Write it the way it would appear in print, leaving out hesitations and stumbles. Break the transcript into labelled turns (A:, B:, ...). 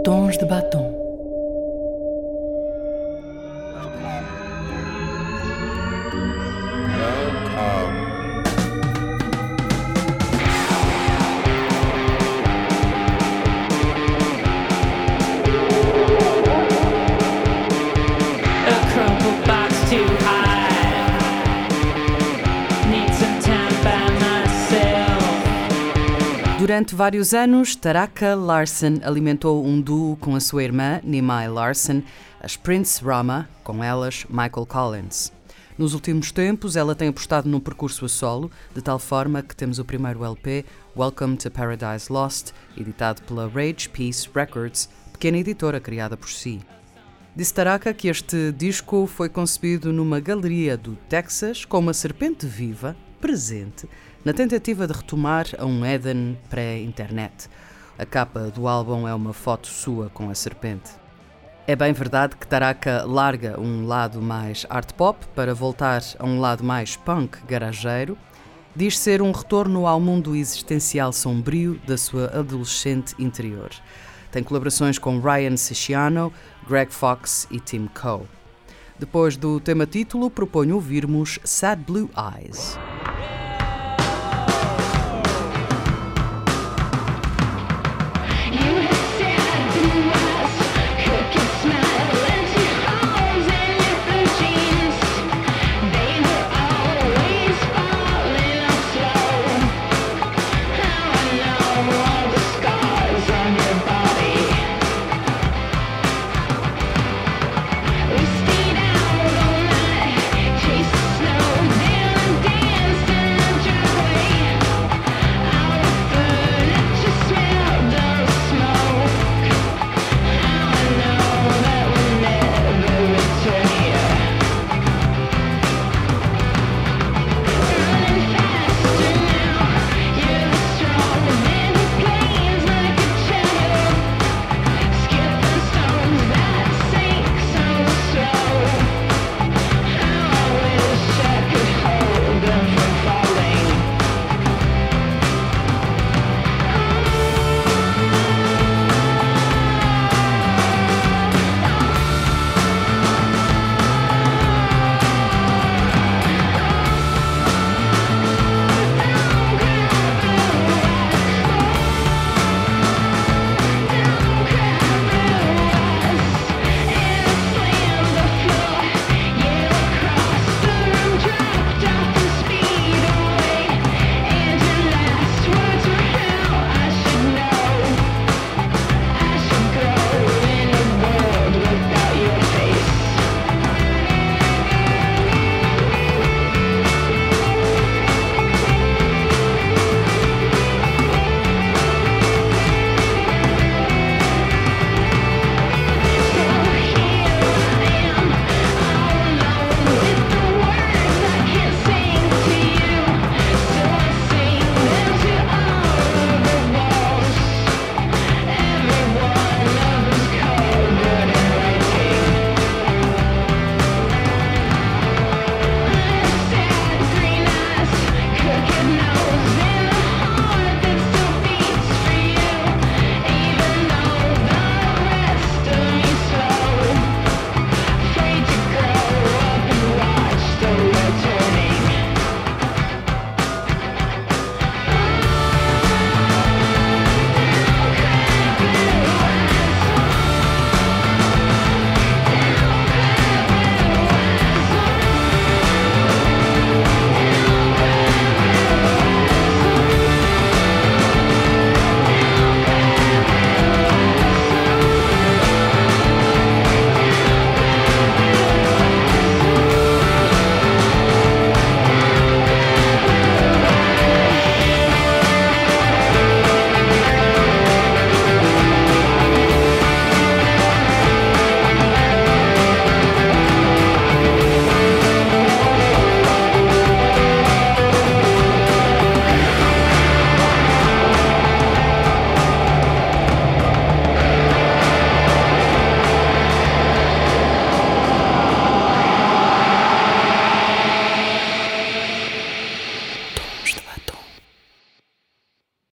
A: Tons de batom. Durante vários anos, Taraka Larson alimentou um duo com a sua irmã, Nimai Larson, as Prince Rama, com elas Michael Collins. Nos últimos tempos, ela tem apostado num percurso a solo, de tal forma que temos o primeiro LP, Welcome to Paradise Lost, editado pela Rage Peace Records, pequena editora criada por si. Disse Taraka que este disco foi concebido numa galeria do Texas com uma serpente viva, presente, na tentativa de retomar a um Éden pré-internet. A capa do álbum é uma foto sua com a serpente. É bem verdade que Taraka larga um lado mais art pop para voltar a um lado mais punk garageiro. Diz ser um retorno ao mundo existencial sombrio da sua adolescente interior. Tem colaborações com Ryan Siciano, Greg Fox e Tim Coe. Depois do tema título, proponho ouvirmos Sad Blue Eyes.